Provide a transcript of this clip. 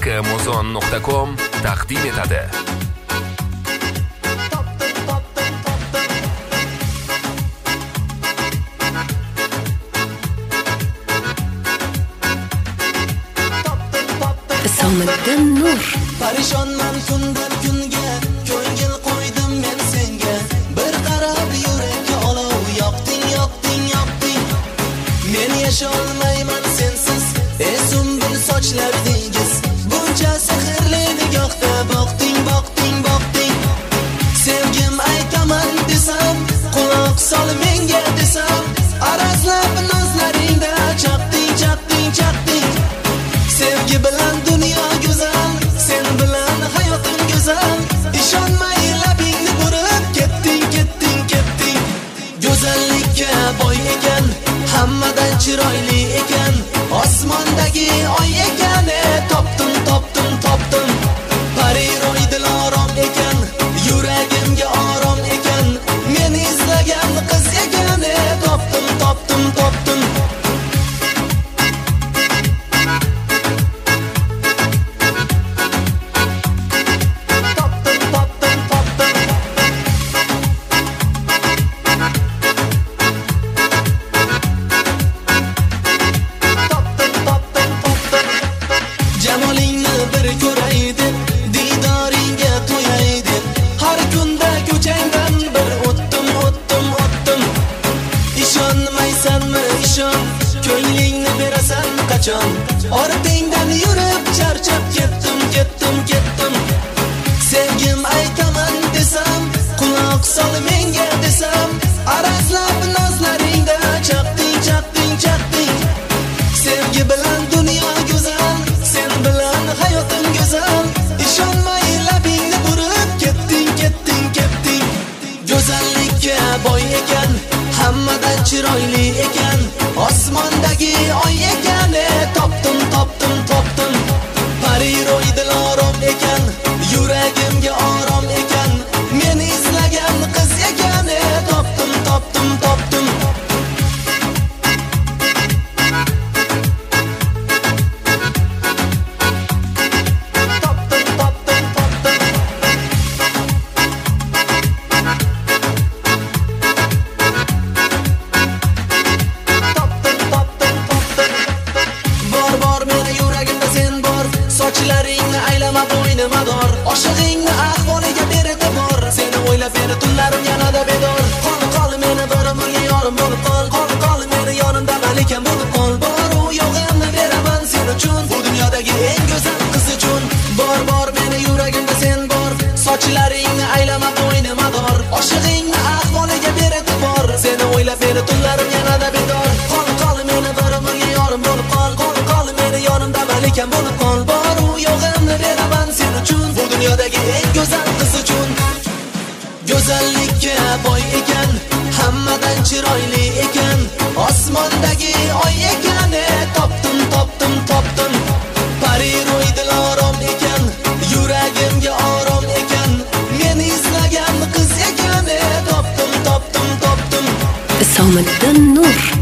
xmuzon.com taqdim etadi. Isomiddin Nur. Parishonman kundan kunga, ko'ngil qo'ydim men senga. Bir qarab yurakka olov yoqding, yoqding, yoqding. Men yasholmayman sensiz, sumbul sochlar dengiz. Buncha sehrli nigohda boqding, boqding, boqding. Sevgim aytaman desam, quloq sol menga desam, arazlab nozlaringda chaqding, chaqding, chaqding. Sevgi bilan dunyo go'zal, sen bilan hayotim go'zal. Ishonmay labingni burib ketding, ketding, ketding. Go'zallikka boy ekan, hammadan chiroyli ekan. Osmondagi oy ekan, topdim, topdim, topdim. Pariroy dilorom ekan, yuragimga orom ekan. Men izlagan qiz ekan, topdim, topdim, topdim. Jamolingni bir ko'ray deb, didoringga to'yay deb, har kunda ko'changdan bir o'tdim, o'tdim, o'tdim. Ishonmaysanmi ishon, ko'nglingni berasan qachon? Ortingdan yurib charchab ketdim, ketdim, ketdim. Sevgim aytaman desam, quloq sol menga desam, arazlab nozlaringda chaqding, chaqding, chaqding. Sevgi bilan dunyo go'zal, sen bilan hayotim go'zal. Ishonmay labingni burib ketding, ketding, ketding. Go'zallikka boy ekan, hammadan chiroyli ekan. Osmondagi oy ekan, topdim, topdim, topdim. Pariroy dilorom ekan, yuragimga orom ekan. Men izlagan qiz ekan, topdim, topdim, topdim. Sochlaringni aylama bo'ynima dor, oshig'ingni ahvoliga berib bor. Seni o'ylab meni tunlarim yanada bedor. Qol qol meni bir umrga yorim bo'lib qol. Qol qol meni yonimda malikan bo'lib qol. Bor u yo'g'imni beraman sen uchun, bu dunyodagi eng go'zal qiz uchun. Bor bor meni yuragimda sen bor. Sochlaringni aylama bo'ynima dor, oshig'ingni ahvoliga berib bor. Seni o'ylab meni tunlarim yanada bedor. Qol qol meni bir umrga yorim bo'lib qol. Qol qol meni yonimda malikan bo'lib qol. Yo'g'imni beraman sen uchun, bu dunyodagi eng go'zal qiz uchun. Go'zallikka boy ekan, hammadan chiroyli ekan. Osmondagi oy ekan, topdim, topdim, topdim. Pariroy dilorom ekan, yuragimga orom ekan. Men izlagan qiz ekan, topdim, topdim, topdim. Isomiddin Nur.